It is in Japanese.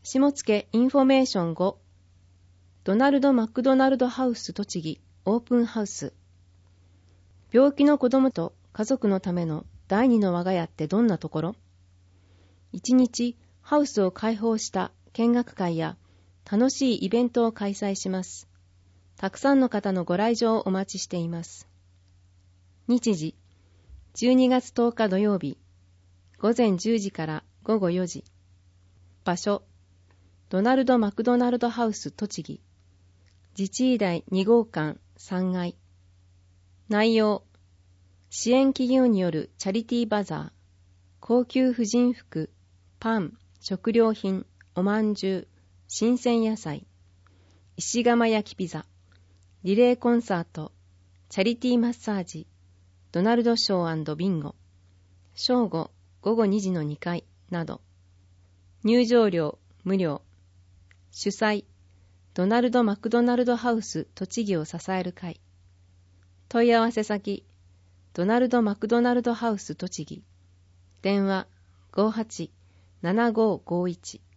下野インフォメーション5、ドナルド・マクドナルドハウス栃木オープンハウス。病気の子供と家族のための第二の我が家ってどんなところ？一日ハウスを開放した見学会や楽しいイベントを開催します。たくさんの方のご来場をお待ちしています。日時、12月10日土曜日、午前10時から午後4時。場所、ドナルド・マクドナルドハウス栃木。自治医大2号館3階。内容、支援企業によるチャリティーバザー、高級婦人服、パン、食料品、おまんじゅう、新鮮野菜、石窯焼きピザ、リレーコンサート、チャリティーマッサージ、ドナルドショー&ビンゴ、正午、午後2時の2回など。入場料無料。主催、ドナルド・マクドナルドハウス栃木を支える会。問い合わせ先、ドナルド・マクドナルドハウス栃木。電話 58-7551